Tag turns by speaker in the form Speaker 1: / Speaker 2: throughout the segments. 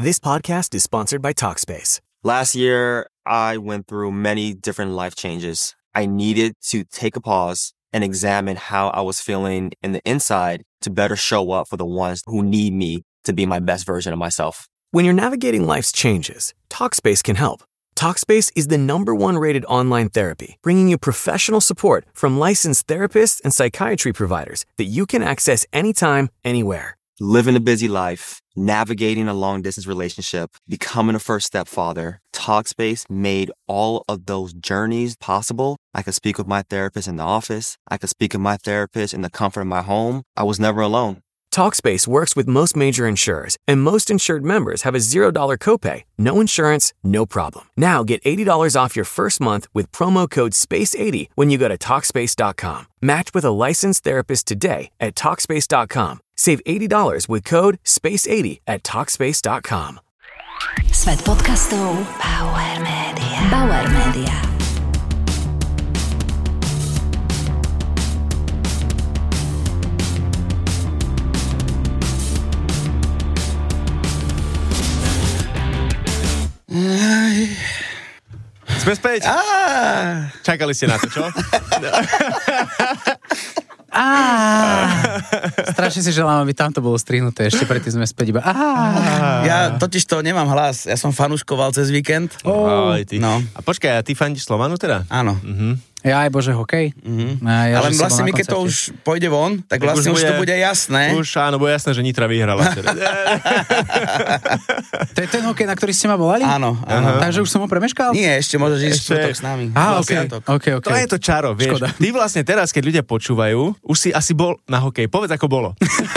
Speaker 1: This podcast is sponsored by Talkspace.
Speaker 2: Last year, I went through many different life changes. I needed to take a pause and examine how I was feeling in the inside to better show up for the ones who need me to be my best version of myself.
Speaker 1: When you're navigating life's changes, Talkspace can help. Talkspace is the #1 rated online therapy, bringing you professional support from licensed therapists and psychiatry providers that you can access anytime, anywhere.
Speaker 2: Living a busy life, navigating a long-distance relationship, becoming a first-step father, Talkspace made all of those journeys possible. I could speak with my therapist in the office. I could speak with my therapist in the comfort of my home. I was never alone.
Speaker 1: Talkspace works with most major insurers, and most insured members have a $0 copay. No insurance, no problem. Now get $80 off your first month with promo code SPACE80 when you go to Talkspace.com. Match with a licensed therapist today at Talkspace.com. Save $80 with code SPACE80 at Talkspace.com.
Speaker 3: Svet podcastov Bauer Media. Bauer Media.
Speaker 4: Sme späť. Čakali ste na to, čo?
Speaker 5: Strašne si želám, aby tamto bolo strihnuté. Ešte predtým sme späť iba.
Speaker 6: Ja totiž to nemám hlas. Ja som fanúškoval cez víkend.
Speaker 4: No. A počkaj, a ty fandíš Slovanu teda?
Speaker 6: Áno.
Speaker 5: Ja aj bože hokej.
Speaker 6: Ale vlastne my, keď to už pôjde von, tak vlastne už to bude jasné.
Speaker 4: Už áno, bude jasné, že Nitra vyhrala.
Speaker 5: To je ten hokej, na ktorý ste ma volali?
Speaker 6: Áno.
Speaker 5: Takže už som ho premeškal?
Speaker 6: Nie, ešte môžeš ísť štvrtok s nami.
Speaker 5: Okay.
Speaker 4: To je to čaro, vieš. Škoda. Ty vlastne teraz, keď ľudia počúvajú, už si asi bol na hokej. Povedz, ako bolo.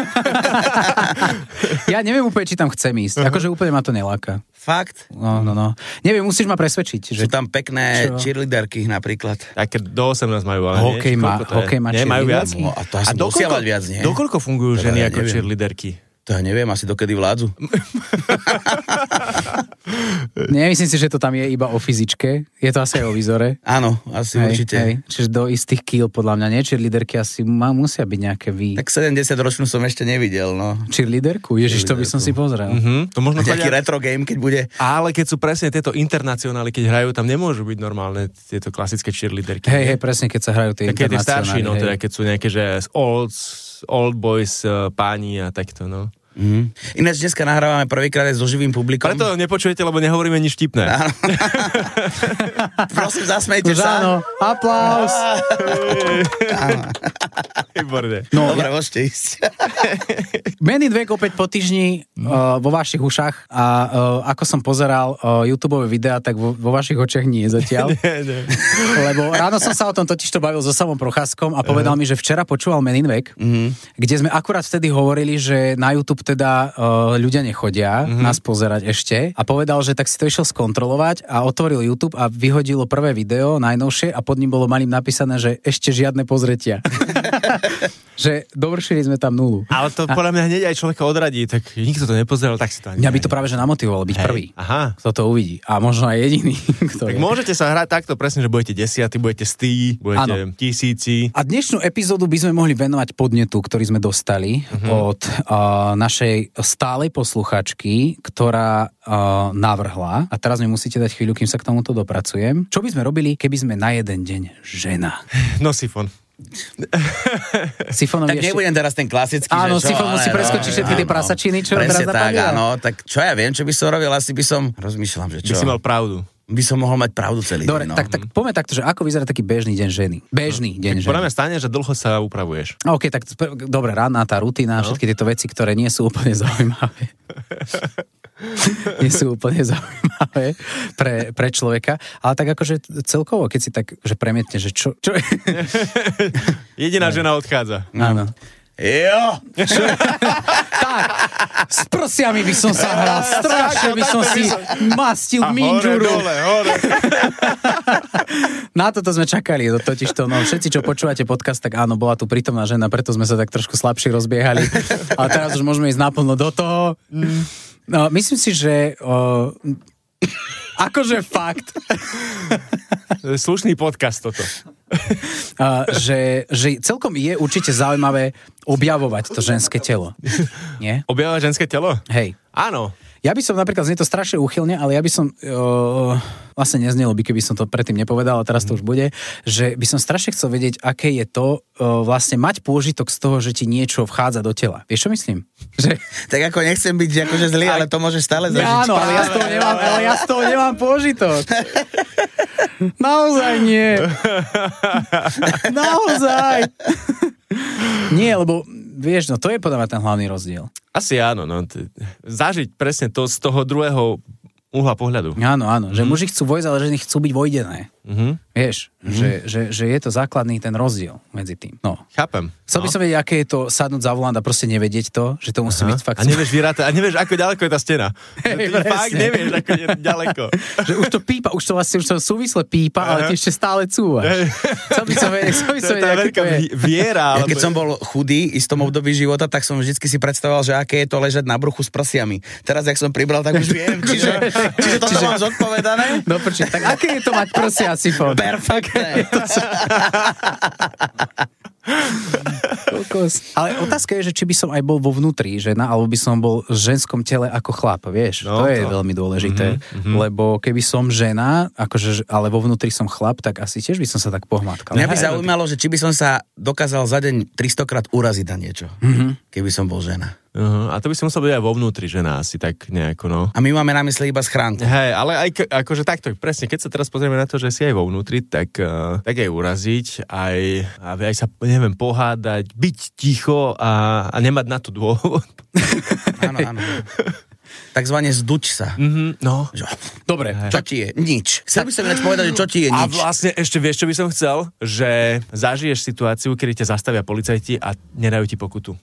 Speaker 5: Ja neviem úplne, či tam chcem ísť. Akože úplne ma to neláka.
Speaker 6: Fakt?
Speaker 5: No. Neviem, musíš ma presvedčiť.
Speaker 6: Sú tam pekné cheerleaderky napríklad.
Speaker 4: Také do 18 majú, ale
Speaker 5: hokej má
Speaker 4: cheerleaderky. Majú viac?
Speaker 6: No, a to asi musia mať viac, nie?
Speaker 4: Dokoľko fungujú ženy ako cheerleaderky?
Speaker 6: To ja neviem, asi dokedy vládzu.
Speaker 5: Nemyslím si, že to tam je iba o fyzičke. Je to asi aj o výzore.
Speaker 6: Áno, asi určite.
Speaker 5: Čiže do istých kíl, podľa mňa, nie? Cheerleaderky asi musia byť nejaké
Speaker 6: Tak 70-ročnú som ešte nevidel, no.
Speaker 5: Cheerleaderku? Ježiš, to by som si pozrel.
Speaker 4: To možno
Speaker 6: nejaký retro game, keď bude.
Speaker 4: Ale keď sú presne tieto internacionály, keď hrajú, tam nemôžu byť normálne tieto klasické cheerleaderky.
Speaker 5: Hej, presne, keď sa hrajú tie internacionály.
Speaker 4: Keď je starší, no, teda keď sú nejaké, že old boys páni a takto, no.
Speaker 6: Ináč dneska nahrávame prvýkrát so živým publikom.
Speaker 4: Preto nepočujete, lebo nehovoríme nič vtipné.
Speaker 6: Prosím, zasmejte sa.
Speaker 5: Áno, aplaus.
Speaker 4: Výborné.
Speaker 6: No, dobre, môžete ísť.
Speaker 5: Men in Black opäť po týždni vo vašich ušách a ako som pozeral YouTubeové videá, tak vo vašich očiach nie zatiaľ.
Speaker 4: Nie.
Speaker 5: Lebo ráno som sa o tom totižto bavil so Samom Procházkom a povedal mi, že včera počúval Men in Black, kde sme akurát vtedy hovorili, že na YouTube teda ľudia nechodia nás pozerať ešte a povedal, že tak si to išiel skontrolovať a otvoril YouTube a vyhodilo prvé video, najnovšie a pod ním bolo malým napísané, že ešte žiadne pozretia. Že dovršili sme tam 0.
Speaker 4: Ale to podľa mňa hneď aj človeka odradí, tak nikto to nepozeral, tak si to ani...
Speaker 5: Mňa by to práve že namotivovalo byť prvý.
Speaker 4: Aha.
Speaker 5: Kto to uvidí. A možno aj jediný.
Speaker 4: Tak môžete sa hrať takto presne, že budete 10, budete 100, budete 1000.
Speaker 5: A dnešnú epizódu by sme mohli venovať podnetu, ktorý sme dostali od našej stálej posluchačky, ktorá navrhla, a teraz mi musíte dať chvíľu, kým sa k tomuto dopracujem. Čo by sme robili, keby sme na jeden deň žena?
Speaker 4: No sifon.
Speaker 6: Tak nebudem teraz ten klasický,
Speaker 5: áno, Sifon musí preskočiť všetky tie prasačiny, čo teraz napadli.
Speaker 6: Áno, tak čo ja viem, čo by som robil, asi by som, rozmýšľam, že čo.
Speaker 4: By si mal pravdu.
Speaker 6: By som mohol mať pravdu celý
Speaker 5: deň. Dobre, tak poďme takto, že ako vyzerá taký bežný deň ženy? Bežný deň ženy.
Speaker 4: Podľa mňa stane, že dlho sa upravuješ.
Speaker 5: OK, tak dobre, rána tá rutina, všetky tieto veci, ktoré nie sú úplne zaujímavé. Nie sú úplne zaujímavé pre človeka, ale tak akože celkovo, keď si tak, že premietne, že čo je?
Speaker 4: Jediná žena odchádza.
Speaker 5: Áno.
Speaker 6: Jo!
Speaker 5: Tak, s prsiami by som sa hral, strašne by som si mastil minžuru.
Speaker 4: Hore.
Speaker 5: Na toto sme čakali, totižto, no všetci, čo počúvate podcast, tak áno, bola tu prítomná žena, preto sme sa tak trošku slabšie rozbiehali. Ale teraz už môžeme ísť naplno do toho. No, myslím si, že akože fakt.
Speaker 4: Slušný podcast toto.
Speaker 5: Že celkom je určite zaujímavé objavovať to ženské telo. Nie?
Speaker 4: Objavovať ženské telo?
Speaker 5: Hej.
Speaker 4: Áno.
Speaker 5: Ja by som napríklad, znie to strašne úchylne, ale ja by som, vlastne neznelo by, keby som to predtým nepovedal, a teraz to už bude, že by som strašne chcel vedieť, aké je to vlastne mať pôžitok z toho, že ti niečo vchádza do tela. Vieš, čo myslím? Že...
Speaker 6: Tak ako nechcem byť akože zlý, ale to môžeš stále zažiť.
Speaker 5: Áno, ale ja z toho nemám pôžitok. Naozaj nie. Naozaj. Nie, lebo vieš, no to je podľa mňa ten hlavný rozdiel.
Speaker 4: Asi áno, no. Zažiť presne to z toho druhého uhla pohľadu.
Speaker 5: Áno, že muži chcú vojsť, ale ženy chcú byť vojdené. Vieš, že je to základný ten rozdiel medzi tým. No.
Speaker 4: Chápem.
Speaker 5: Chcel by som vedieť, aké je to sadnúť za volant a proste nevedieť to, že to musí byť fakt...
Speaker 4: A nevieš vyrátať, a nevieš, ako ďaleko je tá stena. Ty fakt nevieš, ako je ďaleko.
Speaker 5: Že už to pípa, už to súvisle pípa, ale ty ešte stále cúvaš. Chcel by som vedieť, aké to je.
Speaker 4: Viera.
Speaker 6: Ja keď som bol chudý v istom období života, tak som vždycky si predstavoval, že aké je to ležať na bruchu s prsiami. Teraz, jak som pribral, tak už viem. Čiže toto mám zodpovedané?
Speaker 5: No počkaj, tak aké je to mať prsia, Sifon?
Speaker 6: Perfektné.
Speaker 5: Ale otázka je, že či by som aj bol vo vnútri žena, alebo by som bol v ženskom tele ako chlap, vieš? No, to je veľmi dôležité, lebo keby som žena, akože, ale vo vnútri som chlap, tak asi tiež by som sa tak pohmatkal.
Speaker 6: Mňa by zaujímalo, že či by som sa dokázal za deň 300 krát uraziť na niečo, keby som bol žena.
Speaker 4: A to by si musel byť aj vo vnútri žena, asi tak nejako, no.
Speaker 6: A my máme na mysli iba schránku.
Speaker 4: Hej, ale aj akože takto, presne, keď sa teraz pozrieme na to, že si aj vo vnútri, tak aj uraziť, aj sa, neviem, pohádať, byť ticho a nemať na to dôvod.
Speaker 6: Áno. Takzvané zduť sa.
Speaker 4: No.
Speaker 5: Dobre.
Speaker 6: Čo ti je? Nič. Chcel by som ináč povedať, že čo ti je nič.
Speaker 4: A vlastne ešte vieš, čo by som chcel? Že zažiješ situáciu, kedy ťa zastavia policajti a nedajú ti pokutu.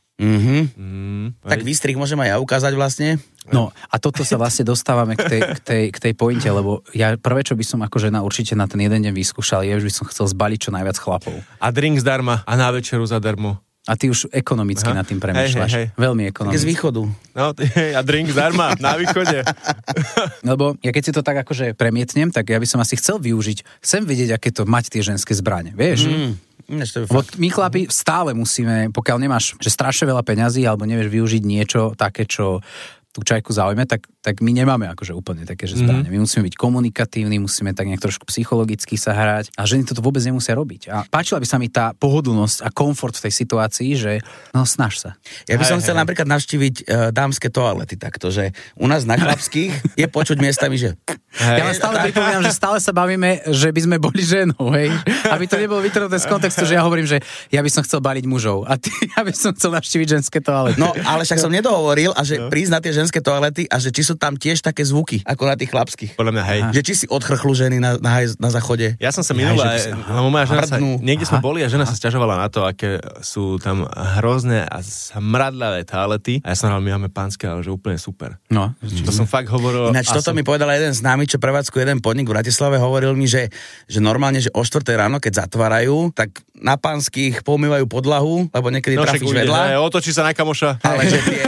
Speaker 6: Tak výstrih môžem aj ja ukázať vlastne.
Speaker 5: No a toto sa vlastne dostávame k tej pointe, lebo ja prvé, čo by som ako žena určite na ten jeden deň vyskúšal, je, že by som chcel zbaliť čo najviac chlapov.
Speaker 4: A drink zdarma a na večeru zadarmo.
Speaker 5: A ty už ekonomicky nad tým premýšľaš. Hej. Veľmi ekonomicky.
Speaker 6: Z východu.
Speaker 4: No, a drink zdarma na východe.
Speaker 5: Lebo ja keď si to tak akože premietnem, tak ja by som asi chcel využiť, chcem vedieť, aké to mať tie ženské zbrane, vieš? My chlapi stále musíme, pokiaľ nemáš že strašne veľa peňazí alebo nevieš využiť niečo také, čo tú čajku zaujme, tak my nemáme akože úplne také, že zbrane. My musíme byť komunikatívni, musíme tak nejak trošku psychologicky sa hrať a ženy toto vôbec nemusia robiť. A páčila by sa mi tá pohodlnosť a komfort v tej situácii, že no snaž sa.
Speaker 6: Ja by som chcel napríklad navštíviť dámske toalety takto, že u nás na chlapských je počuť miestami, že...
Speaker 5: Ja vám stále pripomínam, že stále sa bavíme, že by sme boli ženou, hej? Aby to nebolo vytrhnuté z kontextu, že ja hovorím, že ja by som chcel baliť mužov a ty, ja by som chcel navštíviť ženské toalety.
Speaker 6: No, ale však som nedohovoril a že prísť na tie ženské toalety a že či sú tam tiež také zvuky, ako na tých chlapských.
Speaker 4: Podľa mňa, hej.
Speaker 6: Že či si odchrchlú ženy na záchode.
Speaker 4: Ja som sa minula, moja žena niekde sme boli a žena sa sťažovala na to, aké sú tam hrozné a smradlavé toalety. A ja som hovoril, my máme pánske, ale že úplne super.
Speaker 5: No.
Speaker 4: To som fakt hovoril.
Speaker 6: Ináč toto mi povedal jeden známy, čo prevádzkuje jeden podnik v Bratislave, hovoril mi, že normálne, že o 4 ráno, keď zatvárajú, tak na pánskych pomývajú podlahu, lebo niekedy trafíš vedľa.
Speaker 4: Otočí sa na kamoša.
Speaker 6: Ale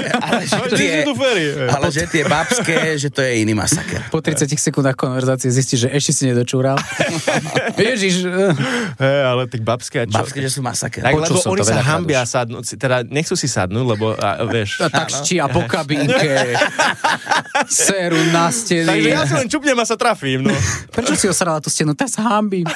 Speaker 6: že tie babské, že to je iný masaker.
Speaker 5: Po 30 sekundách konverzácie zistíš, že ešte si nedočúral. Ježiš.
Speaker 4: Ale tak babské, čo?
Speaker 6: Babské, že sú masaker.
Speaker 4: Tak, lebo oni sa hambia sadnúť, teda nechcú si sadnúť, lebo vieš.
Speaker 5: Tak ščia po kabínke. Séru na steny.
Speaker 4: Takže ja si len čupnem a sa trafím, no.
Speaker 5: Prečo si osrala tú stenu? Tak sa hambím.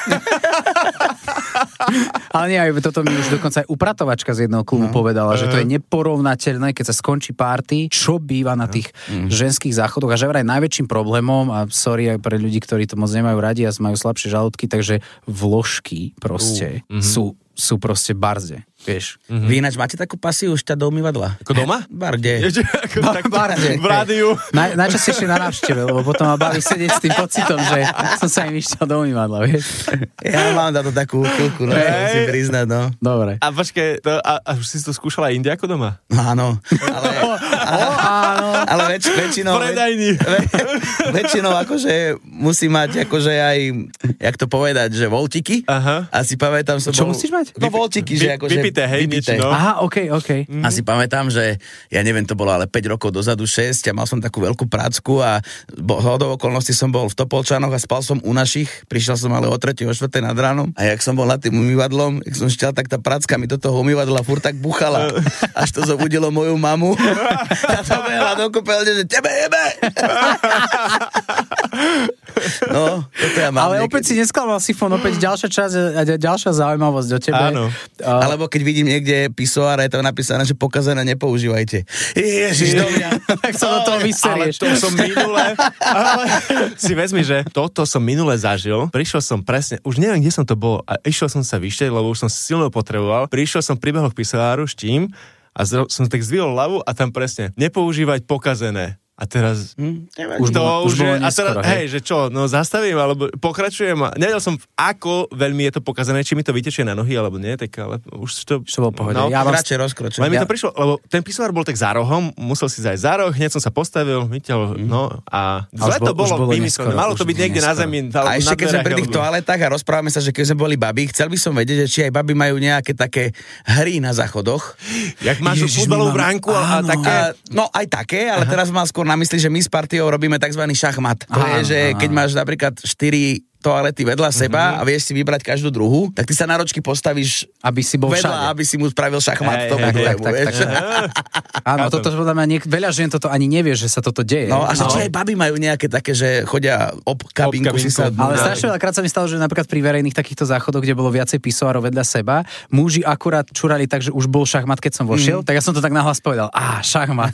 Speaker 5: Ale nie, toto mi už dokonca aj upratovačka z jedného klubu povedala, že to je neporovnateľné, keď sa skončí party, čo býva na tých ženských záchodoch a že vraj najväčším problémom, a sorry aj pre ľudí, ktorí to moc nemajú radi a majú slabšie žalúdky, takže vložky proste sú proste barze, vieš.
Speaker 6: Vy ináč máte takú pasiu už ťa do umývadla?
Speaker 4: Ako doma?
Speaker 6: Barde.
Speaker 5: Barde.
Speaker 4: V rádiu.
Speaker 5: Najčastejšie na návšteve, lebo potom ma baví sedieť s tým pocitom, že som sa im vyšťal do umývadla, vieš.
Speaker 6: Ja mám na to takú chvíľku, no, musím priznať, no.
Speaker 5: Dobre.
Speaker 4: A počkej, a už si to skúšala inde ako doma?
Speaker 6: Áno.
Speaker 5: Áno.
Speaker 6: Ale väčšinou...
Speaker 4: Predajní.
Speaker 6: Väčšinou akože musí mať akože aj, jak to povedať, že voltiky.
Speaker 4: Aha.
Speaker 6: A si pamätám, som
Speaker 5: Čo
Speaker 6: bol...
Speaker 5: musíš mať?
Speaker 6: No voltiky, že akože...
Speaker 4: Vypité, hej, niečo, no.
Speaker 5: Aha, okej.
Speaker 6: A si pamätám, že ja neviem, to bolo ale 5 rokov dozadu, 6 a mal som takú veľkú prácku a hodou okolností som bol v Topolčanoch a spal som u našich, prišiel som ale o 3, o 4 nad ránom a jak som bol nad tým umývadlom, jak som šťal, tak tá pracka mi do toho umývadla furt tak buchala, až to zobudilo moju mamu a to behla do kúpeľne, že tebe jebe! No, toto ja mám.
Speaker 5: Ale opäť si nesklamal Sifon, opäť ďalšia časť a ďalšia zaujímavosť o tebe.
Speaker 4: Áno.
Speaker 6: Alebo keď vidím niekde pisoár, je to napísané, že pokazané nepoužívajte. Ježiš, do mňa.
Speaker 5: Tak sa do toho
Speaker 4: Ale
Speaker 5: vyserieš.
Speaker 4: to som minule... Ale si vezmi, že toto som minule zažil. Prišiel som presne, už neviem, kde som to bol. A išiel som sa vyštieť, lebo už som silno potreboval. Prišiel som, pribehol k pisoáru s tým a som tak zdvihol hlavu a tam presne nepoužívať pokazené. A teraz...
Speaker 5: Už bolo
Speaker 4: a
Speaker 5: neskoro,
Speaker 4: teraz, hej, že čo, no zastavím, alebo pokračujem. Nevedel som, ako veľmi je to pokazané, či mi to vytečie na nohy, alebo nie, tak ale už to...
Speaker 5: Čo bol pohode.
Speaker 4: No,
Speaker 5: Ja mám...
Speaker 6: Radšej rozkročujem.
Speaker 4: ale mi to prišlo, lebo ten pisoár bol tak za rohom, musel si zajsť za roh, hneď som sa postavil, vyťahol, no a zle to bolo vymyslené. Malo to byť niekde na zemi.
Speaker 6: A ešte keď sme pri tých toaletách a rozprávame sa, že keď sme boli babi, chcel by som vedieť, že či aj babi majú nejaké také hry na záchodoch.
Speaker 4: Jak máš futbalovú bránku a také...
Speaker 6: No aj také, ale teraz mám skôr na mysli, že my s partiou robíme tzv. Šachmat. To je, že keď máš napríklad 4 toalety vedľa seba a vieš si vybrať každú druhú, tak ty sa na ročky postavíš
Speaker 5: aby si bol
Speaker 6: vedľa,
Speaker 5: všade.
Speaker 6: aby si mu spravil šachmat.
Speaker 5: Tak. Áno, toto podľa mňa veľa žien toto ani nevie, že sa toto deje.
Speaker 6: No a že či aj baby majú nejaké také, že chodia ob kabinku si sa...
Speaker 5: Ale strašne veľakrát sa mi stalo, že napríklad pri verejných takýchto záchodoch, kde bolo viacej pisoárov vedľa seba, muži akurát čurali tak, že už bol šachmat, keď som vošiel, tak ja som to tak nahlas povedal, šachmat.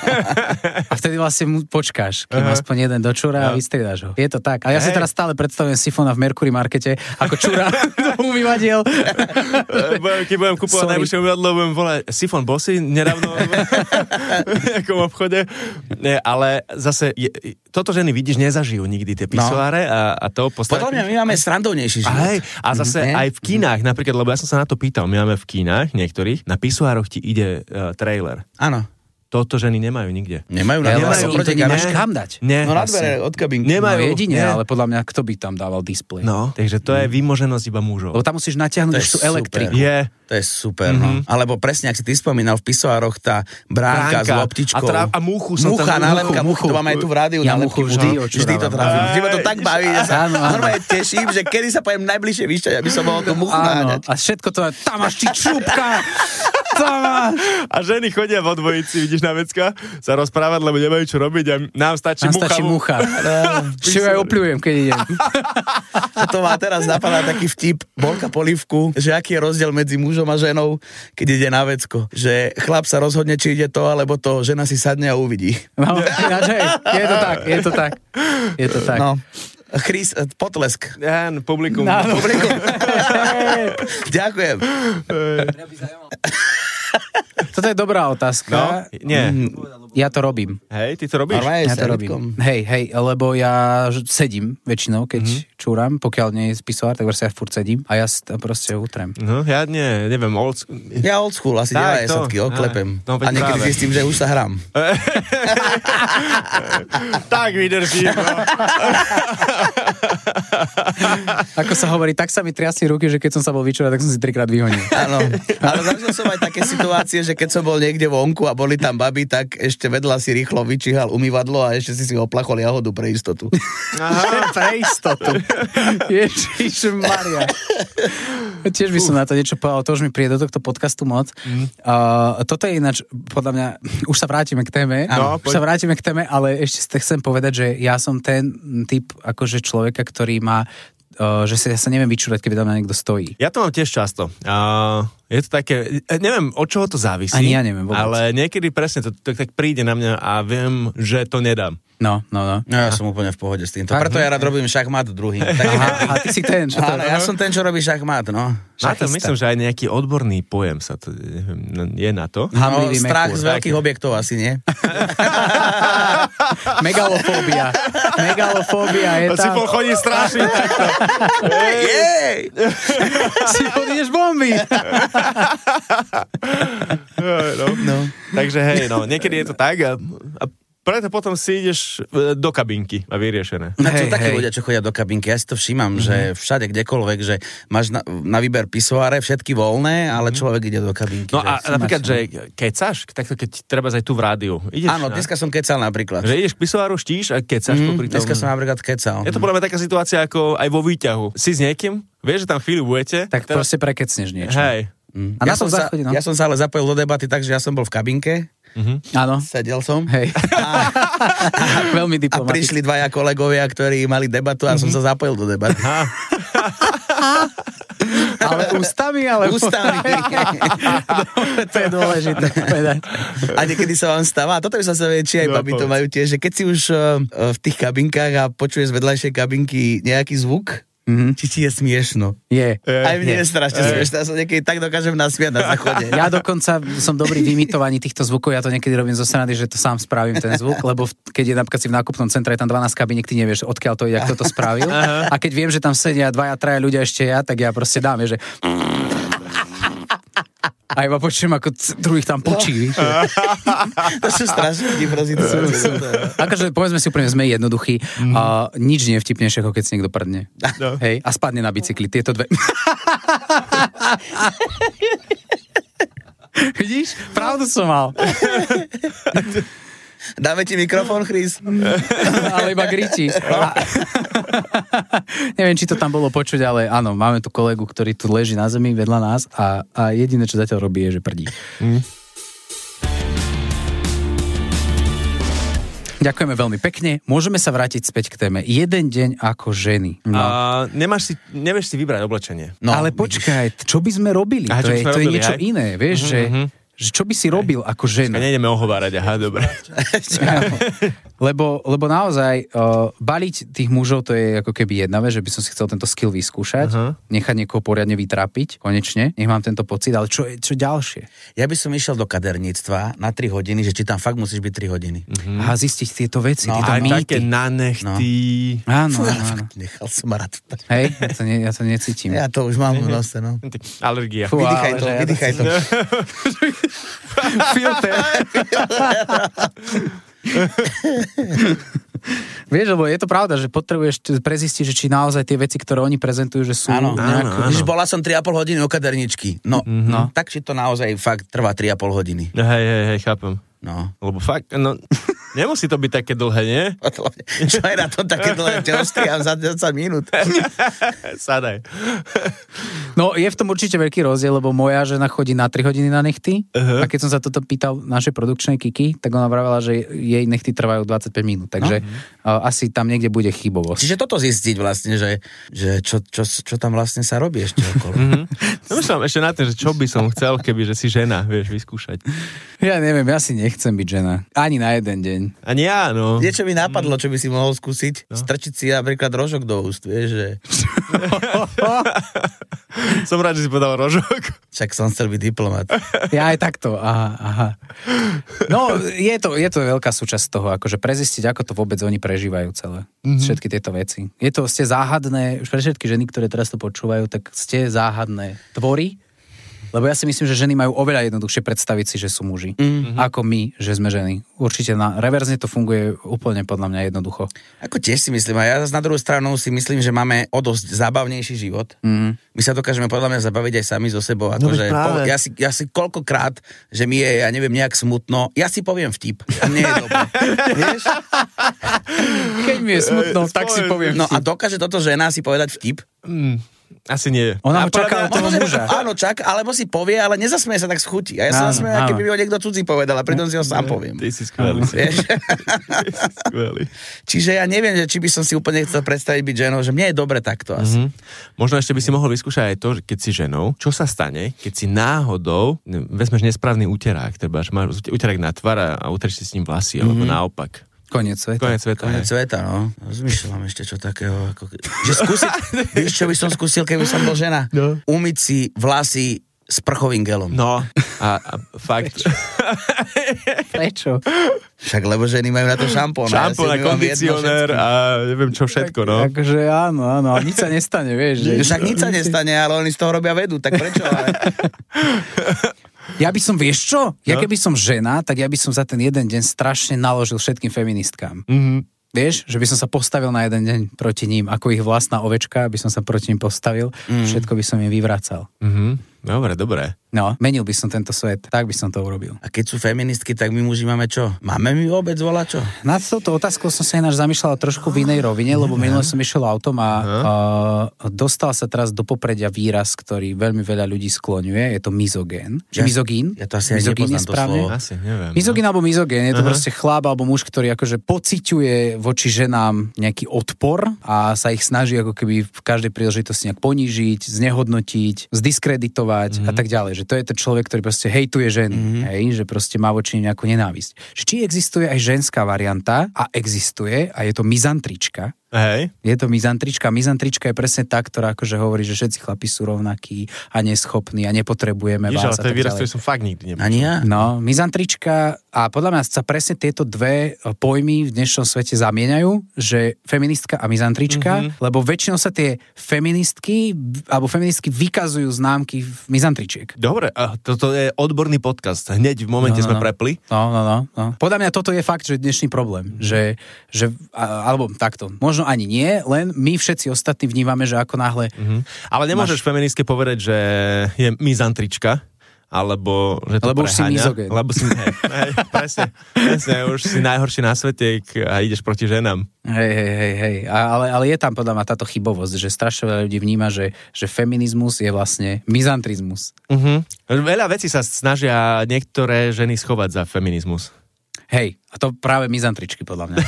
Speaker 5: A vtedy vlastne počkáš, kým aspoň jeden dočúra a vystriedaš ho. Je to tak. A ja si teraz stále predstavujem Sifona v Mercury Markete, ako čúra do umývadiel.
Speaker 4: Keď budem kupovať najbližšie umývadlo, budem volať Sifon, bol si nedávno v nejakom obchode. Ale zase, toto ženy vidíš, nezažijú nikdy tie pisoáre a to postavím.
Speaker 6: Podľa mňa my máme srandovnejší život.
Speaker 4: A zase aj v kinách, napríklad, lebo ja som sa na to pýtal, my máme v kinách niektorých, na pisoároch ti ide trailer.
Speaker 6: Áno.
Speaker 4: Toto ženy nemajú nikde.
Speaker 6: Nemajú na
Speaker 5: Nemajú, im to nemáš kam dať.
Speaker 4: Nie.
Speaker 6: No na dvere od kabinky.
Speaker 4: Nemajú.
Speaker 5: No jedine,
Speaker 4: Nie.
Speaker 5: ale podľa mňa, kto by tam dával displej?
Speaker 4: No, takže to je výmoženosť iba mužov.
Speaker 5: Lebo tam musíš natiahnuť už tú elektriku.
Speaker 4: Je.
Speaker 6: To je super, no. Alebo presne, ak si ty spomínal, v pisoároch tá bránka s loptičkou.
Speaker 4: A múchu som
Speaker 6: Mucha, nálepka, muchu, to máme aj tu v rádiu,
Speaker 5: Ja
Speaker 6: nálepky
Speaker 5: muchu
Speaker 6: vždy to trafím. Vždy ma to tak baví, že sa
Speaker 5: Áno.
Speaker 6: normálne teším, že kedy sa pojem najbližšie vyšťať, aby som mohol tú muchu
Speaker 5: Áno,
Speaker 6: náňať.
Speaker 5: a všetko to je, tam máš ty črúbka! Tam máš!
Speaker 4: A ženy chodia vo dvojici, vidíš na vecka, sa rozprávať, lebo nemajú čo robiť a nám stačí mucha.
Speaker 5: Čo ja opľujem, keď idem.
Speaker 6: To má teraz napadá taký vtip, Bolka Polívku, že aký je rozdiel medzi mužom a ženou, keď ide na vecko. Že chlap sa rozhodne, či ide to, alebo to, žena si sadne a uvidí.
Speaker 5: No, ináč, hej, je to tak. Je to tak.
Speaker 6: No. Chris, potlesk.
Speaker 4: Ja, publikum.
Speaker 6: Publikum. Ďakujem.
Speaker 5: Toto je dobrá otázka.
Speaker 4: No, nie.
Speaker 5: Ja to robím.
Speaker 4: Hej, ty to robíš?
Speaker 6: Normálne
Speaker 5: Ja to robím. Hej, lebo ja sedím väčšinou, keď čúram, pokiaľ nie je spisoár, tak ja furt sedím a ja proste utrem.
Speaker 4: No, ja neviem,
Speaker 6: Ja old school, asi
Speaker 4: Tak,
Speaker 6: 90-ky, oklepem.
Speaker 4: No, veď
Speaker 6: A niekedy
Speaker 4: práve.
Speaker 6: zistím, že už sa hrám.
Speaker 4: Tak vydržím. No.
Speaker 5: Ako sa hovorí, tak sa mi triasli ruky, že keď som sa bol vyčúrať, tak som si 3-krát vyhonil.
Speaker 6: Áno, ale zažil som aj také situácie, že keď som bol niekde vonku a boli tam baby, tak ešte vedľa si rýchlo vyčíhal umývadlo a ešte si oplachol jahodu pre istotu.
Speaker 5: Aha, pre istotu. Ježišmaria. Tiež by som na to niečo povedal, to už mi príde do tohto podcastu moc. Toto je ináč, podľa mňa, už sa vrátime k téme, ale ešte chcem povedať, že ja som ten typ akože človeka, ktorý má že sa neviem vyčúrať, keby tam na niekto stojí.
Speaker 4: Ja to mám tiež často. Je to také, neviem, od čoho to závisí.
Speaker 5: Ani ja neviem vôbec.
Speaker 4: Ale niekedy presne to tak príde na mňa a viem, že to nedám.
Speaker 5: No.
Speaker 6: No ja som úplne v pohode s týmto. Preto ja rád robím šachmat druhým.
Speaker 5: Aha, a ty si ten, čo to
Speaker 6: Áno, ja som ten, čo robí šachmat, no.
Speaker 4: Na to myslím, že aj nejaký odborný pojem sa to, neviem, je na to.
Speaker 6: No,
Speaker 5: Hamlivý
Speaker 6: strach
Speaker 5: mechúr.
Speaker 6: z veľkých objektov asi, nie?
Speaker 5: Megalofóbia je
Speaker 4: Si
Speaker 5: tam.
Speaker 4: chodí strašne takto.
Speaker 6: Jej!
Speaker 5: Si podídeš bomby.
Speaker 4: No. Takže hej, no, niekedy je to tak a preto potom si ideš do kabinky a vyriešené.
Speaker 6: No to takí ľudia, čo chodia do kabinky, ja si to všímam, že všade, kdekoľvek, že máš na výber pisoáre, všetky voľné, ale človek ide do kabinky.
Speaker 4: No a napríklad, že kecaš, takto keď treba aj tu v rádiu.
Speaker 6: Áno, dneska som kecal napríklad.
Speaker 4: Že ideš k pisoáru, štíš a kecaš popri tom.
Speaker 6: Dneska som napríklad kecal.
Speaker 4: Je to podľa mňa taká situácia ako aj vo výťahu. Si s niekým, vieš, že tam chvíľu budete.
Speaker 5: Tak proste prekecneš niečo.
Speaker 4: Hej.
Speaker 5: A na tom záchode, no.
Speaker 6: Ja som sa ale zapojil do debaty tak, že ja som bol v kabinke.
Speaker 5: Áno.
Speaker 6: Sedel som.
Speaker 5: Hej. Veľmi
Speaker 6: A
Speaker 5: diplomaticky.
Speaker 6: prišli dvaja kolegovia, ktorí mali debatu a som sa zapojil do debaty.
Speaker 5: Ale ústami, ale
Speaker 6: Ústami.
Speaker 5: to je dôležité povedať.
Speaker 6: A niekedy sa vám stáva, a toto by som sa vedel, či aj baby to majú tiež, že keď si už v tých kabinkách a počuješ z vedľajšej kabinky nejaký zvuk, či ti je smiešno.
Speaker 5: Je.
Speaker 6: Aj mne je strašne smiešno, ja som niekedy tak dokážem nasmiať na záchode.
Speaker 5: Ja dokonca som dobrý v imitovaní týchto zvukov, ja to niekedy robím zo srandy, že to sám spravím ten zvuk, lebo keď je napríklad si v nákupnom centre, je tam 12 kabiniek, ty nevieš, odkiaľ to ide, jak to spravil. A keď viem, že tam sedia 2-3 ľudia ešte ja, tak ja proste dám, že a iba počujem, ako druhých tam počí, víš.
Speaker 6: To sú strašne vtipnosti.
Speaker 5: Akože povedzme si úplne, sme jednoduchí. Nič nie je vtipnejšie, ako keď si niekto prdne.
Speaker 4: No.
Speaker 5: Hej, a spadne na bicykli. Tieto dve. Vidíš? Pravdu som mal.
Speaker 6: Dáme ti mikrofón, Chris?
Speaker 5: Ale iba gríti. Neviem, či to tam bolo počuť, ale áno, máme tu kolegu, ktorý tu leží na zemi vedľa nás a jediné, čo zatiaľ robí, je, že prdí. Ďakujeme veľmi pekne. Môžeme sa vrátiť späť k téme. Jeden deň ako ženy. No.
Speaker 4: Nevieš si vybrať oblečenie.
Speaker 5: No, ale počkaj, čo by sme robili?
Speaker 4: Aha,
Speaker 5: to je niečo iné, vieš, že čo by si robil ako žena?
Speaker 4: Nejdeme ohovárať, aha, dobre.
Speaker 5: Lebo naozaj baliť tých mužov to je ako keby jedna vec, že by som si chcel tento skill vyskúšať, nechať niekoho poriadne vytrápiť, konečne, nech mám tento pocit, ale čo ďalšie?
Speaker 6: Ja by som išiel do kaderníctva na 3 hodiny, že či tam fakt musíš byť 3 hodiny.
Speaker 5: A zistiť tieto veci, tieto
Speaker 4: Aj
Speaker 5: mýty.
Speaker 4: také na nechty.
Speaker 5: Áno.
Speaker 6: Fakt, nechal som rád.
Speaker 5: Hej, ja to necítim.
Speaker 6: Ja to už mám v nose, no.
Speaker 4: Alergia.
Speaker 5: Fú,
Speaker 6: Vydýchaj to.
Speaker 5: Filter. Vieš, lebo je to pravda, že potrebuješ prezistiť, že či naozaj tie veci, ktoré oni prezentujú, že sú
Speaker 6: Áno. Když bola som 3,5 hodiny u kaderničky. No, tak či to naozaj fakt trvá 3,5 hodiny.
Speaker 4: Hej, chápem.
Speaker 6: No.
Speaker 4: Lebo fakt, nemusí to byť také dlhé, nie?
Speaker 6: Čo je na to také dlhé? Ťa za 10 minút.
Speaker 4: Sadaj.
Speaker 5: No, je v tom určite veľký rozdiel, lebo moja žena chodí na 3 hodiny na nechty a keď som sa toto pýtal našej produkčnej Kiki, tak ona vravela, že jej nechty trvajú 25 minút, takže asi tam niekde bude chybovosť.
Speaker 6: Čiže toto zistiť vlastne, že čo tam vlastne sa robí ešte okolo.
Speaker 4: Myslím ešte na tým, že čo by som chcel, keby že si žena, vieš, vyskúšať.
Speaker 5: Ja neviem, ja si nechcem byť žena. Ani na jeden deň.
Speaker 4: Ani ja, no.
Speaker 6: Niečo mi napadlo, čo by si mohol skúsiť. Strčiť si napríklad rožok do úst, vieš, že...
Speaker 4: Som rád, že si povedal rožok.
Speaker 6: Však som chcel byť diplomat.
Speaker 5: Ja aj takto, aha. No, je to veľká súčasť toho, akože prezistiť, ako to vôbec oni prežívajú celé. Všetky tieto veci. Ste záhadné, už pre všetky ženy, ktoré teraz to počúvajú, tak ste záhadné tvory. Lebo ja si myslím, že ženy majú oveľa jednoduchšie predstaviť si, že sú muži. Ako my, že sme ženy. Určite reverzne to funguje úplne podľa mňa jednoducho.
Speaker 6: Ako tiež si myslím. A ja na druhú stranu si myslím, že máme o dosť zábavnejší život. My sa dokážeme podľa mňa zabaviť aj sami so sebou. Akože, ja si koľkokrát, že mi je, ja neviem, nejak smutno, ja si poviem vtip. A nie je dobré. Vieš?
Speaker 5: Keď mi je smutno, tak si poviem
Speaker 6: vtip. No a
Speaker 5: vtip.
Speaker 6: dokáže toto žena si povedať vtip?
Speaker 4: Asi nie.
Speaker 5: Ona ho čaká od toho muža.
Speaker 6: Áno, alebo si povie, ale nezasmeje sa tak z chuti. A ja sa zasmejem, keby mi ho niekto cudzí povedal, a pritom si ho sám poviem.
Speaker 4: Ty si skvelý.
Speaker 6: Čiže ja neviem, že či by som si úplne chcel predstaviť byť ženou, že mne je dobre takto asi.
Speaker 4: Možno ešte by si mohol vyskúšať aj to, že keď si ženou, čo sa stane, keď si náhodou vezmeš nesprávny úterák, teda máš úterák na tvar a utrieš si s ním vlasy, alebo naopak.
Speaker 5: Koniec
Speaker 6: sveta, no. Zmyšľam ešte čo takého. Že skúsiť, vieš, čo by som skúsil, keby som bol žena? No. Umyť si vlasy s prchovým gelom.
Speaker 4: No, a fakt.
Speaker 5: Prečo?
Speaker 6: Však lebo ženy majú na to šampón.
Speaker 4: Šampón a kondicionér a neviem čo všetko, no.
Speaker 5: Takže áno, nič sa nestane, vieš.
Speaker 6: Však nič sa nestane, ale oni z toho robia vedu, tak prečo?
Speaker 5: Ja by som, vieš čo? Ja keby som žena, tak ja by som za ten jeden deň strašne naložil všetkým feministkám. Vieš, že by som sa postavil na jeden deň proti ním, ako ich vlastná ovečka, by som sa proti ním postavil, všetko by som im vyvracal.
Speaker 4: Dobre.
Speaker 5: No, menil by som tento svet, tak by som to urobil.
Speaker 6: A keď sú feministky, tak my muži máme čo? Máme my vôbec volačo?
Speaker 5: Nad touto otázkou som sa ináč zamýšľal trošku v inej rovine, lebo minule som išiel autom a dostal sa teraz do popredia výraz, ktorý veľmi veľa ľudí skloňuje, je to mizogén. Či mizogín?
Speaker 6: Ja to asi aj nepoznám to slovo.
Speaker 4: Asi neviem.
Speaker 5: Mizogín alebo mizogén, je to proste chlap alebo muž, ktorý akože pociťuje voči ženám nejaký odpor a sa ich snaží ako keby v každej príležitosti nejak ponížiť, znehodnotiť, zdiskreditovať a tak ďalej. Že to je to človek, ktorý proste hejtuje ženy, hej, že proste má voči nim nejakú nenávisť. Či existuje aj ženská varianta a existuje a je to mizantrička.
Speaker 4: Hej.
Speaker 5: Je to mizantrička. Mizantrička je presne tá, ktorá akože hovorí, že všetci chlapi sú rovnakí a neschopní a nepotrebujeme vás.
Speaker 4: Ale to je výraz, ktorý som fakt nikdy nepočul.
Speaker 6: Ani ja?
Speaker 5: No, mizantrička a podľa mňa sa presne tieto dve pojmy v dnešnom svete zamieňajú, že feministka a mizantrička, lebo väčšinou sa tie feministky alebo feministky vykazujú známky mizantričiek.
Speaker 4: Dobre, a toto je odborný podcast. Hneď v momente sme prepli.
Speaker 5: No. Podľa mňa toto je fakt, že dnešný problém, že alebo takto, možno ani nie, len my všetci ostatní vnímame, že ako náhle...
Speaker 4: Ale nemôžeš feministke povedať, že je mizantrička, alebo že to
Speaker 5: lebo už si mizogén.
Speaker 4: Lebo si, presne, už si najhorší na svete a ideš proti ženám.
Speaker 5: Hej. Ale je tam podľa mňa táto chybovosť, že strašne veľa ľudí vníma, že feminizmus je vlastne mizantrizmus.
Speaker 4: Veľa vecí sa snažia niektoré ženy schovať za feminizmus.
Speaker 5: Hej, a to práve mizantričky, podľa mňa.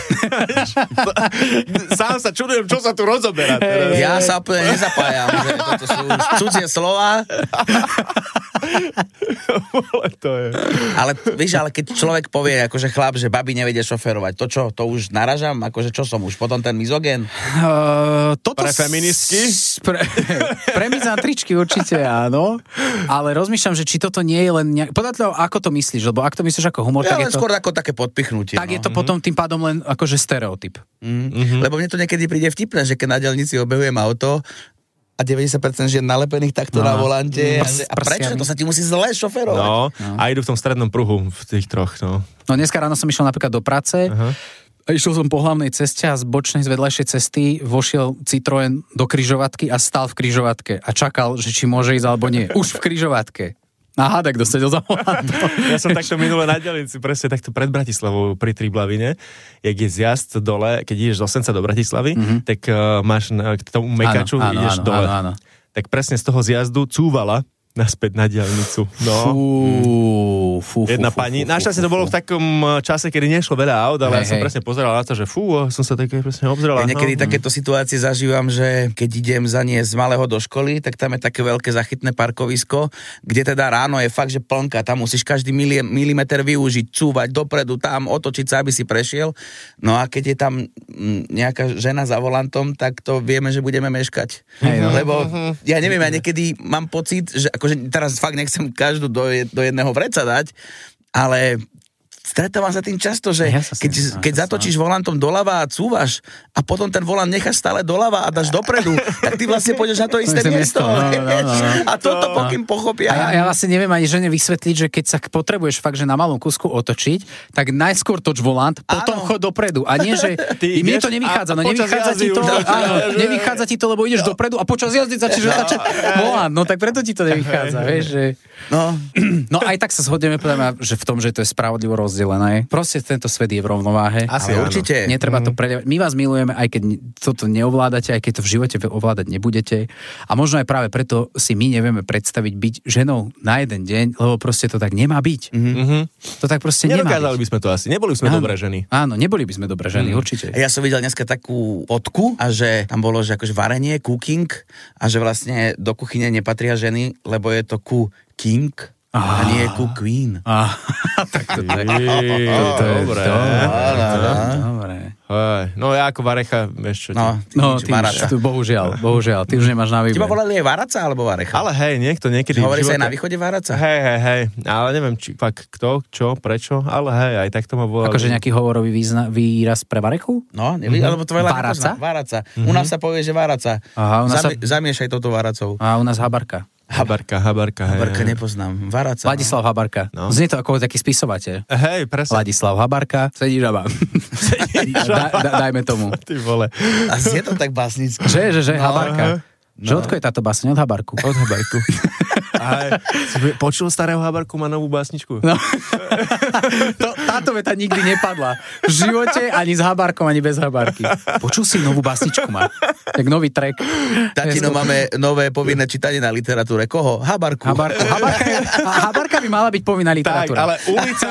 Speaker 4: Sám sa čudujem, čo sa tu rozoberá teraz.
Speaker 6: Ja sa úplne nezapájam, že toto sú cudzie slova.
Speaker 4: To je.
Speaker 6: Ale víš, ale keď človek povie, akože chlap, že babi nevedia šoférovať, to čo? To už naražam? Akože čo som už? Potom ten mizogén?
Speaker 4: Pre feministky?
Speaker 5: Pre mizantričky určite áno, ale rozmýšľam, že či toto nie je len podľa toho, ako to myslíš, lebo ak to myslíš ako humor,
Speaker 6: ja
Speaker 5: tak
Speaker 6: len
Speaker 5: je to...
Speaker 6: skôr ako také podpichnutie.
Speaker 5: Tak je to potom tým pádom len akože stereotyp.
Speaker 6: Lebo mne to niekedy príde vtipné, že keď na diaľnici obehujem auto a 90% žien nalepených takto na volante. A prečo? To sa ti musí zle šoferovať.
Speaker 4: No, a idú v tom strednom pruhu v tých troch. No
Speaker 5: dneska ráno som išiel napríklad do práce a išiel som po hlavnej ceste a z bočnej, z vedľajšej cesty vošiel Citroen do križovatky a stál v križovatke a čakal, že či môže ísť alebo nie. Už v križovatke. Aha, tak dosadil za volantom.
Speaker 4: Ja som takto minule na diaľnici, presne takto pred Bratislavou pri Triblavine, jak je zjazd dole, keď ideš z Osenca do Bratislavy, tak máš k tomu mekaču, ideš dole. Áno. Tak presne z toho zjazdu cúvala naspäť na diaľnicu. No. Jedna pani. Našťastie to bolo v takom čase, kedy nešlo veľa aut, ale ja som presne pozeral na to, že som sa také presne obzrela.
Speaker 6: Ja niekedy takéto situácie zažívam, že keď idem zaniesť z malého do školy, tak tam je také veľké zachytné parkovisko, kde teda ráno je fakt, že plnka. Tam musíš každý milimeter využiť, cúvať dopredu, tam otočiť sa, aby si prešiel. No a keď je tam nejaká žena za volantom, tak to vieme, že budeme meškať. Lebo ja neviem, ja niekedy mám pocit, že akože teraz fakt nechcem každú do jedného vreca dať, ale stretávam sa tým často, že keď zatočíš volantom doľava a cúvaš a potom ten volant necháš stále doľava a dáš dopredu, tak ty vlastne pôjdeš na to isté miesto. A toto pokým pochopia.
Speaker 5: A ja vlastne neviem ani žene vysvetliť, že keď sa potrebuješ fakt, že na malom kúsku otočiť, tak najskôr toč volant, potom chod dopredu. A nie, že mne to nevychádza. No nevychádza ti to, lebo ideš dopredu a počas jazdy začneš zatáčať volant. No tak preto ti to nevychádza. Vieš, že... No aj tak sa zhodneme že v tom, že to je spravodlivo rozdelené. Proste tento svet je v rovnováhe.
Speaker 6: Asi určite.
Speaker 5: Netreba to prelievať. My vás milujeme, aj keď toto neovládate, aj keď to v živote ovládať nebudete. A možno aj práve preto si my nevieme predstaviť byť ženou na jeden deň, lebo proste to tak nemá byť. To tak proste nemá byť.
Speaker 4: Nedokázali by sme to asi. Neboli by sme dobré ženy.
Speaker 5: Áno, neboli by sme dobré ženy, určite.
Speaker 6: Ja som videl dneska takú fotku a že tam bolo, že akože varenie, cooking a že vlastne do kuchyne nepatria ženy, lebo je to king a nie ku queen.
Speaker 5: Tak to je
Speaker 4: dobré. No ja ako varecha, vieš čo.
Speaker 5: Ty bohužiaľ, ty už nemáš na výber.
Speaker 6: Teba volali aj varaca alebo varecha?
Speaker 4: Ale hej, niekto niekedy...
Speaker 6: Hovorí sa aj na východe varaca?
Speaker 4: Hej, ale neviem, či fakt kto, čo, prečo, ale hej, aj tak to ma volali.
Speaker 5: Akože nejaký hovorový výraz pre varechu?
Speaker 6: No, alebo to veľa nepozná. Varaca. U nás sa povie, že varaca. Zamiešaj toto varacou.
Speaker 5: A u nás habarka.
Speaker 4: Habarka,
Speaker 6: Habarka nepoznám. Varaca.
Speaker 5: Ladislav Habarka.
Speaker 4: No.
Speaker 5: Znie to ako taký spisovateľ.
Speaker 4: Hej, presne.
Speaker 5: Ladislav Habarka, sedí žaba. Dajme tomu.
Speaker 4: Ty vole.
Speaker 6: A znie to tak básnicky.
Speaker 5: Že, Habarka. Že odko je táto básne? Od Habarku.
Speaker 4: Od Habarku. Aj, počul starého Habarku, má novú básničku?
Speaker 5: No. Táto veta nikdy nepadla. V živote ani s Habarkom, ani bez Habarky. Počul si novú básničku má. Tak nový track.
Speaker 6: Tatino, máme nové povinné čítanie na literatúre. Koho? Habarku.
Speaker 5: Habarka by mala byť povinná literatúra.
Speaker 4: Tak, ale ulica...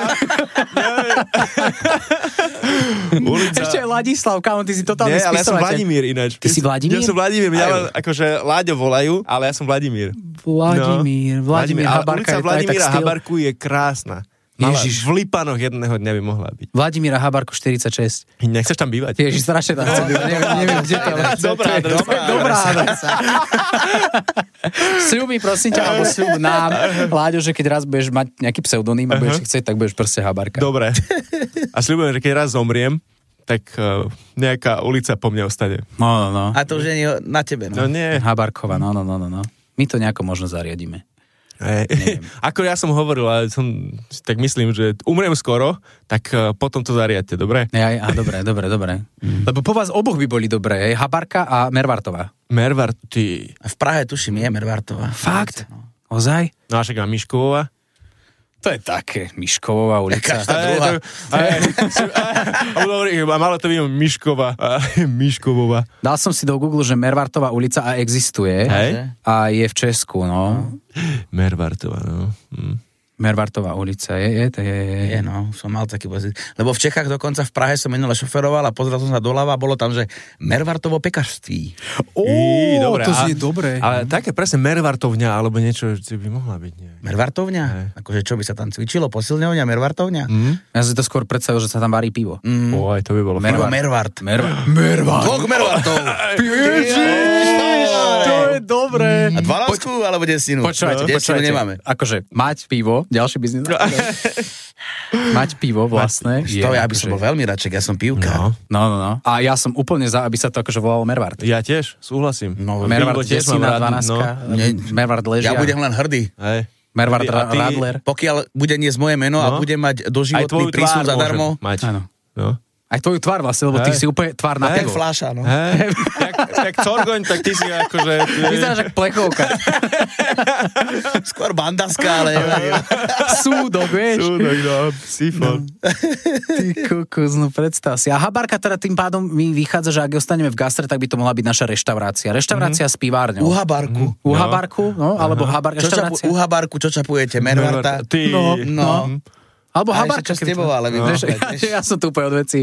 Speaker 4: ulica...
Speaker 5: Ešte je Ladislav, kámo, ty si totálny spisovateľ.
Speaker 4: Nie, ale ja som Vladimír ináč.
Speaker 5: Ty si Vladimír?
Speaker 4: Ja som Vladimír, mňa len akože Láďo volajú, ale ja som Vladimír.
Speaker 5: Vladimír
Speaker 4: Habarka.
Speaker 5: Habarka.
Speaker 4: Ulica Vladimíra Habarku je krásna.
Speaker 5: Ježiš.
Speaker 4: V Lipanoch jedného dňa by mohla byť.
Speaker 5: Vladimíra Habarku 46.
Speaker 4: Nechceš tam bývať?
Speaker 5: Ježiš, strašne tam chcem bývať. Neviem, kde to je. Dobrá adresa. Sľub mi, prosím ťa, alebo sľub nám, Láďo, že keď raz budeš mať nejaký pseudonym a budeš chcieť, tak budeš proste Habarka.
Speaker 4: Dobre. A sľubujem, že keď raz zomriem, tak nejaká ulica po mne ostane.
Speaker 5: No.
Speaker 6: A to už nie na tebe, no.
Speaker 4: No nie.
Speaker 5: Habarkova, no. My to nejako možno zariadíme.
Speaker 4: Ako ja som hovoril, ale tak myslím, že umriem skoro, tak potom to zariadte, dobre?
Speaker 5: Dobre. Lebo po vás oboch by boli dobré, Habarka a Mervartová.
Speaker 4: ty.
Speaker 6: V Prahe tuším je Mervartová.
Speaker 5: Fakt? Ozaj?
Speaker 4: No a však má Mišková.
Speaker 5: To je také, Mišková ulica.
Speaker 6: Každá druhá.
Speaker 4: A malo to byť Miškovová.
Speaker 5: Dal som si do Google, že Mervartová ulica a existuje.
Speaker 4: Hej.
Speaker 5: A je v Česku, no.
Speaker 4: Mervartová, no.
Speaker 5: Mervartová ulica, je.
Speaker 6: Je, no, som mal taký pocit. Lebo v Čechách dokonca v Prahe som minule šoferoval a pozrel som sa doľava a bolo tam, že Mervartovo pekařství.
Speaker 5: To znie dobre.
Speaker 4: Ale také presne Mervartovňa, alebo niečo, čo by mohla byť. Nie.
Speaker 6: Mervartovňa? Akože čo by sa tam cvičilo? Posilňovňa? Mervartovňa?
Speaker 5: Ja si to skôr predstavil, že sa tam varí pivo.
Speaker 4: Oj, to by bolo
Speaker 6: Mervart. Dvoch Mervartov.
Speaker 5: To je dobré.
Speaker 6: A 12 alebo desinu?
Speaker 5: Počúvajte.
Speaker 6: Nemáme.
Speaker 5: Akože mať pivo, ďalší biznis. Mať pivo vlastné.
Speaker 6: To ja by som bol veľmi radšek, ja som pivka.
Speaker 5: No. A ja som úplne za, aby sa to akože volalo Mervart.
Speaker 4: Ja tiež, súhlasím.
Speaker 6: No,
Speaker 5: Mervart
Speaker 4: tiež mám
Speaker 5: desina,
Speaker 4: rád,
Speaker 5: 12. Mervart ležia.
Speaker 6: Ja budem len hrdý.
Speaker 4: Hej.
Speaker 5: Mervart Radler.
Speaker 6: Pokiaľ bude niesť moje meno a bude mať doživotný prísun zadarmo.
Speaker 4: Áno. No.
Speaker 5: Aj tvoju tvár vlastne, lebo ty si úplne tvár na pivo.
Speaker 6: Fľaša, no.
Speaker 4: Tak Corgoň, tak ty si akože...
Speaker 5: Vyzeráš ako plechovka.
Speaker 6: Skôr bandaska, ale nevadí.
Speaker 5: Súdok, vieš?
Speaker 4: Súdok, no. Sifon.
Speaker 5: Ty kokos, no predstav si. A Habarka teda tým pádom mi vychádza, že ak ostaneme v gastre, tak by to mohla byť naša reštaurácia. Reštaurácia s pivárňou.
Speaker 6: U Habarku.
Speaker 5: U Habarku, no, alebo Habarka reštaurácia.
Speaker 6: U Habarku, čo čapujete? Mervarta?
Speaker 4: Ty.
Speaker 6: No.
Speaker 5: Alebo Habarka.
Speaker 6: Čo s tebou, ale
Speaker 5: ja som tu úplne od veci.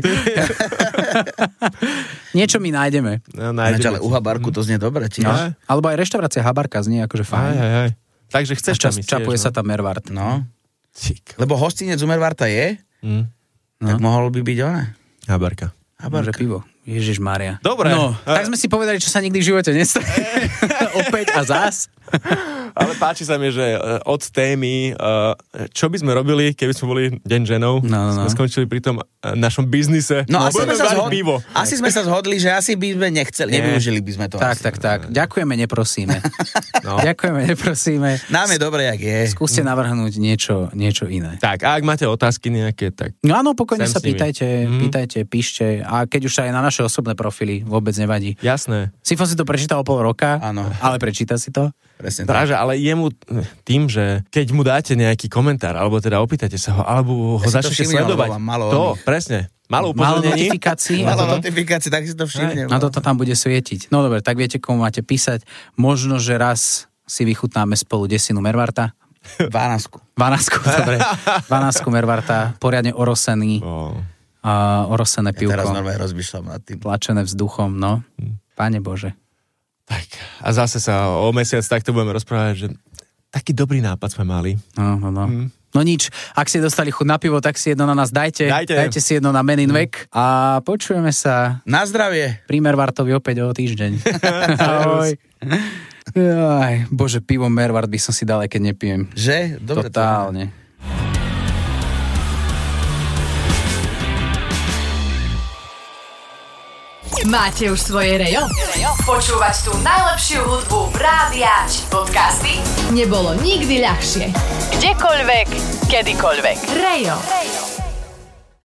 Speaker 5: Niečo my nájdeme.
Speaker 4: No,
Speaker 6: ale u Habarku to znie dobre, tiež.
Speaker 5: No. Alebo aj reštaurácia Habarka znie akože fajn.
Speaker 4: Aj. Takže chceš tam ísť.
Speaker 5: Čapuje sa tam Mervart.
Speaker 6: No. Lebo hostinec u Mervarta je, tak mohol by byť ona.
Speaker 4: Habarka.
Speaker 5: Môže pivo. Ježišmária.
Speaker 4: Dobre.
Speaker 5: No, tak sme si povedali, čo sa nikdy v živote nestane. Opäť a zás.
Speaker 4: Ale páči sa mi, že od témy, čo by sme robili, keby sme boli deň ženou, sme skončili pri tom našom biznise.
Speaker 6: No asi sme,
Speaker 4: pivo.
Speaker 6: Asi sme sa zhodli, že asi by sme nechceli, nevyužili by sme to.
Speaker 5: Tak. Ďakujeme, neprosíme. Ďakujeme, neprosíme.
Speaker 6: Nám je dobre, jak je.
Speaker 5: Skúste navrhnúť niečo iné.
Speaker 4: Tak, a ak máte otázky nejaké, tak...
Speaker 5: No áno, pokojne sa pýtajte, píšte. A keď už sa aj na naše osobné profily, vôbec nevadí.
Speaker 4: Jasné.
Speaker 5: Sifon si to prečítal pol roka,
Speaker 6: áno.
Speaker 5: Ale prečíta si to.
Speaker 6: Presne
Speaker 4: tak. Ale jemu tým, že keď mu dáte nejaký komentár, alebo teda opýtate sa ho, alebo ho začnete sledovať. Presne. Malo
Speaker 5: notifikácií.
Speaker 6: Malo notifikácií, tak si to všimne.
Speaker 5: A toto tam bude svietiť. No dobre, tak viete, komu máte písať. Možno, že raz si vychutnáme spolu desinu Mervarta.
Speaker 6: 12,
Speaker 5: dobre. 12 Mervarta, poriadne orosený. Orosené pivko.
Speaker 6: Ja teraz normálne rozmýšľam nad tým.
Speaker 5: Tlačené vzduchom, no. Páne Bože.
Speaker 4: Tak, a zase sa o mesiac takto budeme rozprávať, že taký dobrý nápad sme mali.
Speaker 5: No. No nič, ak ste dostali chuť na pivo, tak si jedno na nás dajte si jedno na Men in Vec a počujeme sa.
Speaker 6: Na zdravie. Pri
Speaker 5: Mervartovi opäť o týždeň. Ahoj. Bože, pivo Mervart by som si dal, aj keď nepijem.
Speaker 6: Že? Dobre.
Speaker 5: Totálne.
Speaker 3: Máte už svoje Rejo? Počúvať tú najlepšiu hudbu rádia či podcasty nebolo nikdy ľahšie. Kdekoľvek, kedykoľvek. Rejo.